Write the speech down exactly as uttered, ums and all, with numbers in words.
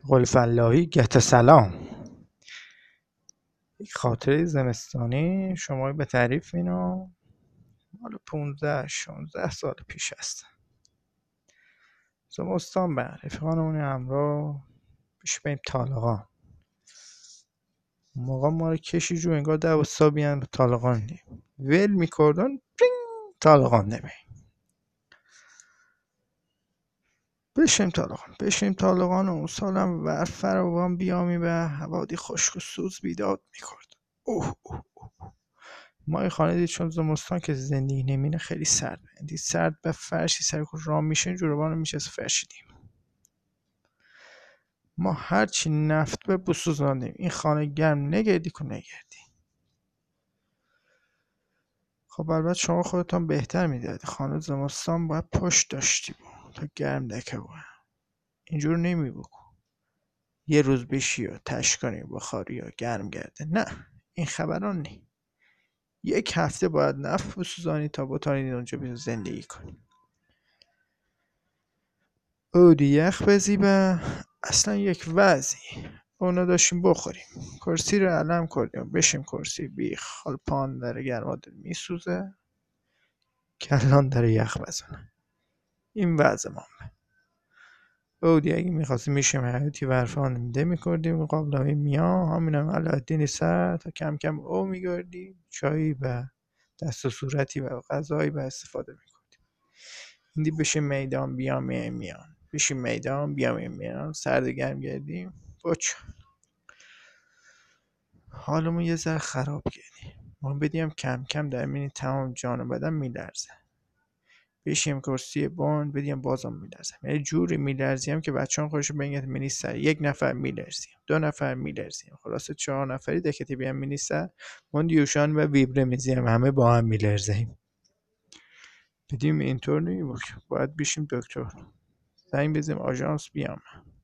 قل فلاحی گته سلام. یک خاطره زمستانی شما به تعریف اینو مال پونزده شانزده سال پیش است. زمستان به رفیقانمون همراه پیش بریم طالقان. اون موقع ما رو کشی جو انگار ده بستا بیان به طالقان دیم ول میکردن طالقان نمیم بشیم طالقان بشیم طالقان. اون سالم ور فراوان بیامی به هوادی خشک و سوز بیداد میکرد. اوه اوه ما این خانه دید چون زمستان که زندگی نمینه خیلی سرد دید سرد به فرشی سر که راه میشه جوربان میشه فرشیدیم. ما هرچی نفت به بسوزاندیم این خانه گرم نگردی که نگردی. خب البته شما خودتان بهتر میدادی خانه زمستان باید پشت داشتی بود تا گرم دکه بود. اینجور نمی بکن یه روز بشی و تش کنی بخاری یا گرم گرده. نه این خبران نی. یک هفته باید نفت بسوزانی تا بتانید اونجا بیرون زندگی کنی. عودی یخ بزیبه اصلا یک وضعی. اونا داشتیم بخوریم کرسی رو علم کردیم بشیم کرسی بیخ حال پان در گرما دل میسوزه کلان در یخ بزنه. این وضع ما عودی اگه میخواستیم میشیم حیاتی ورفان میده میکردیم قابلمه میا همینم علایالدینی سر تا کم کم او میگردیم چایی به دست و صورتی و غذایی به استفاده میکردیم. ایندی بشیم میدان بیام میان بشیم میدان بیام میان سرد گرم گردیم بچ حالمون یه ذره خراب کردیم. ما بدیم کم کم در مینی تمام جان و بدن میلرزه. بشیم کرسی بند بدیم بازم میلرزم یعنی جوری میلرزیم که بچه‌ها خودشون بگن مینی سر یک نفر میلرزیم دو نفر میلرزیم خلاصه چهار نفری دکتی بیام مینی سر من دیوشان و ویبره میزیم همه با هم میلرزیم. بدیم اینطور نی باید بشیم دکتر زنگ بزنیم آژانس بیام